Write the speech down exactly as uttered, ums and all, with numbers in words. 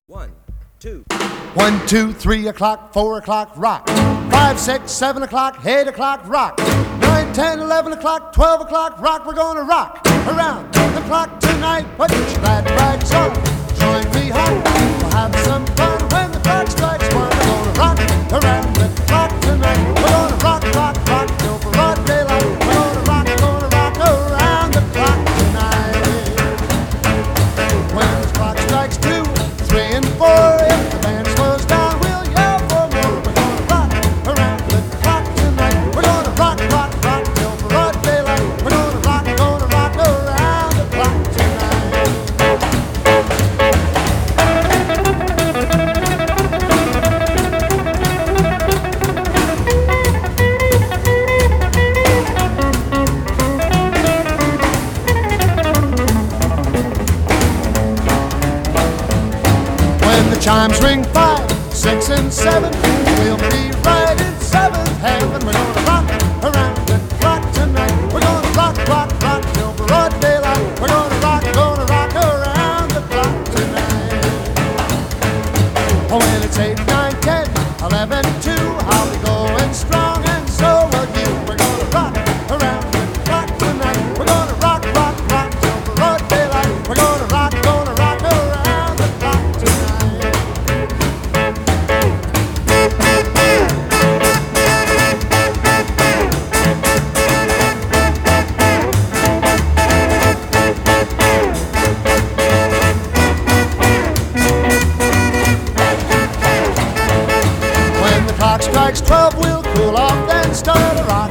One, two. One, two, three o'clock, four o'clock, rock. Five, six, seven o'clock, eight o'clock, rock. Nine, ten, eleven o'clock, twelve o'clock, rock. We're gonna rock around the clock tonight. Put your glad rags on, join me home. We'll have some fun when the clock strikes one. We're gonna rock around the clock tonight. We're gonna rock, rock, rock till broad daylight. We're gonna rock, gonna rock around the clock tonight. When the clock strikes two, three and four, if the band slows down, we'll yell for more. We're gonna rock around the clock tonight. We're gonna rock, rock, rock till broad daylight. We're gonna rock, gonna rock around the clock tonight. When the chimes ring five, six, and seven, we'll be right in seventh heaven. We're gonna rock around the clock tonight. We're gonna rock, rock, rock till broad daylight. We're gonna rock, gonna rock around the clock tonight. Oh, when it's eight, nine, ten, eleven, two, I'll be going strong, and so will you. We're gonna rock around the clock tonight. We're gonna rock, rock, rock till broad daylight. We're gonna rock, gonna rock around the clock tonight. When the clock strikes twelve, we'll cool off, then start a rock